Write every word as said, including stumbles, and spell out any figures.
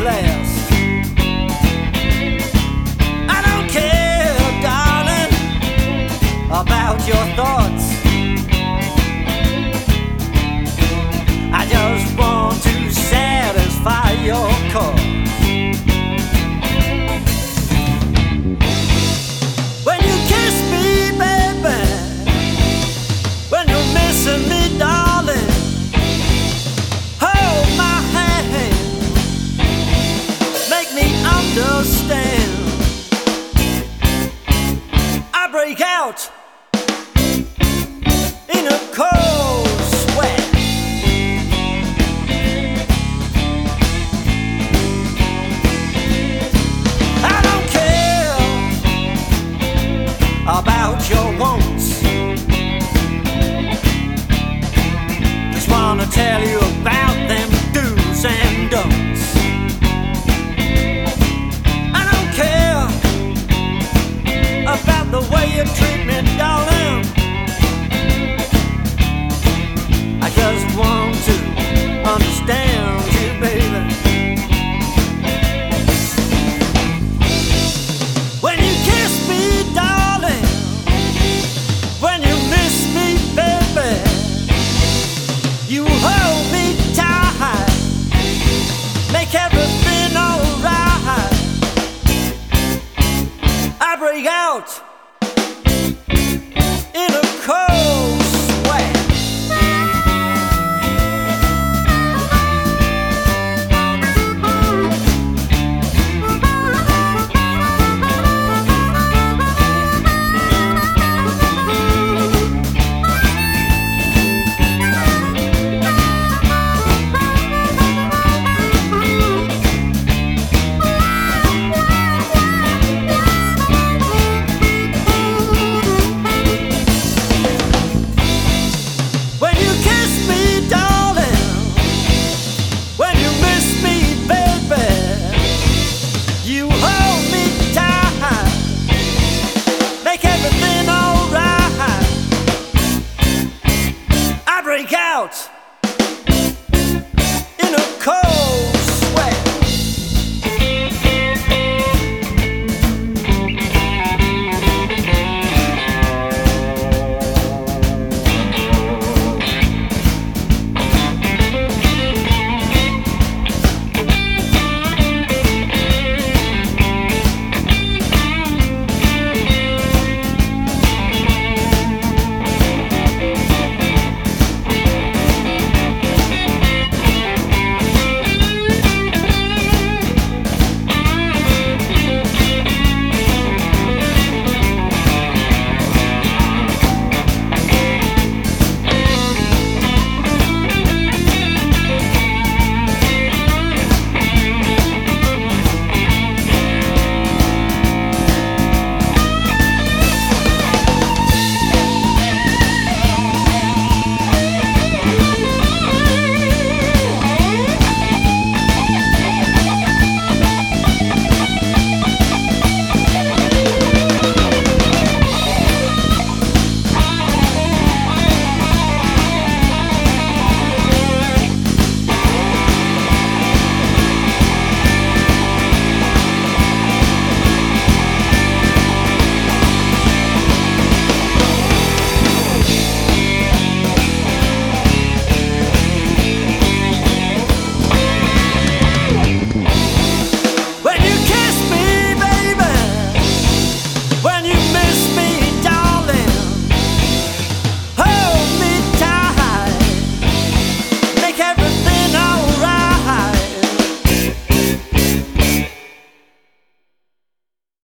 last. I don't care, darling, about your thoughts. I just want to satisfy your cause. When you kiss me, baby, when you're missing me, darling, hold my hand, make me understand. I break out in a cold sweat. I don't care about your wants, just wanna tell you about them do's and don'ts. I don't care about the way you treat me, darling. I just want to understand you, baby. When you kiss me, darling, when you miss me, baby, you hold me tight, make everything alright. I break out